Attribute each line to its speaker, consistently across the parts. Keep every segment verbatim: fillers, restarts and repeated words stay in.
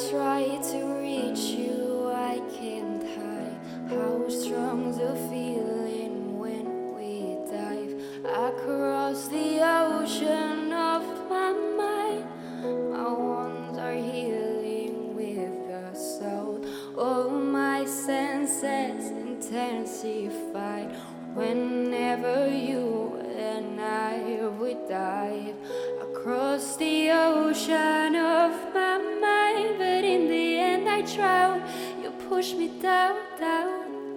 Speaker 1: try to reach you, I can't hide how strong the feeling when we dive across the ocean of my mind. My wounds are healing with the soul. All my senses intensified whenever you and I would dive across the ocean of my mind. But in the end I drown. You push me down, down.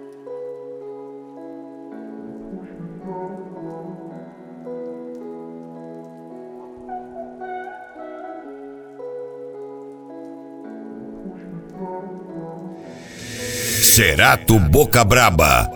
Speaker 2: Cerato Boca Braba.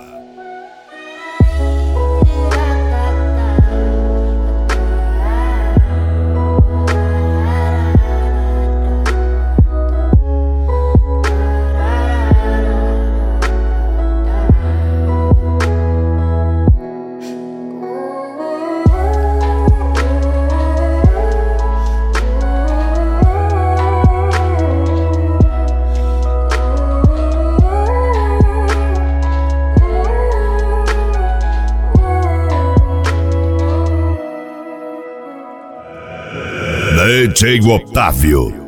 Speaker 2: D J Otávio.